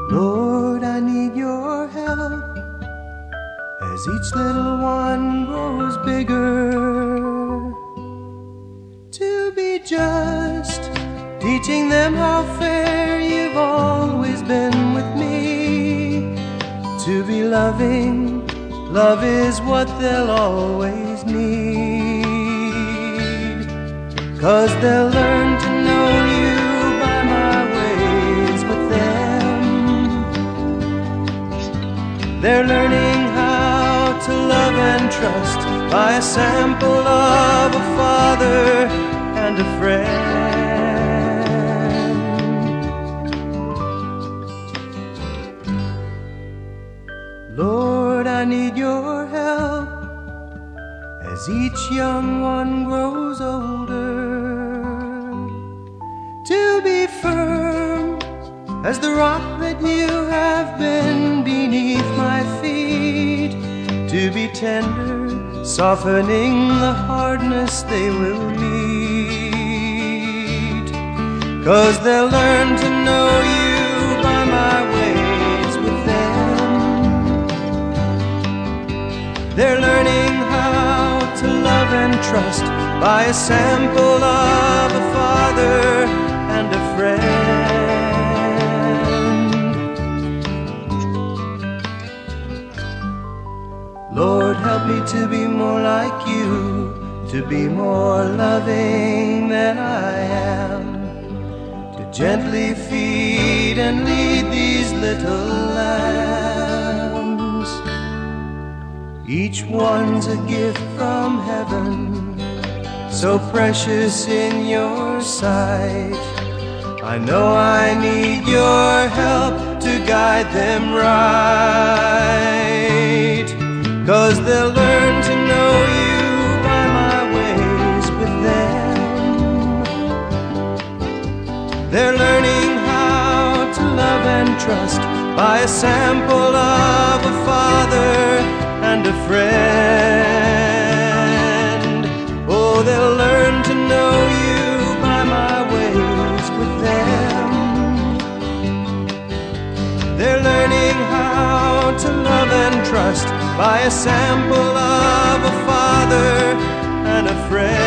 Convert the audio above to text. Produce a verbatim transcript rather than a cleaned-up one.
Lord, I need your help as each little one grows bigger, to be just, teaching them how fair you've always been with me, to be loving, love is what they'll always need, 'cause they'll learn to know you by my ways with them. They're learning how to love and trust by a sample of a father and a friend. Lord, I need your help as each young one grows older, to be firm as the rock that you have been beneath my feet, to be tender, softening the hardness they will meet, 'cause they'll learn to know you by my ways with them. They're learning how to love and trust by a sample of a father and a friend. Lord, help me to be more like you, to be more loving than I am, to gently feed and lead these little lambs. Each one's a gift from heaven, so precious in your sight. I know I need your help to guide them right, 'cause they'll learn to know you by my ways with them. They're learning how to love and trust by a sample of a father and a friend. Oh, they'll learn to know you by my ways with them. They're learning how to love and trust by a sample of a father and a friend.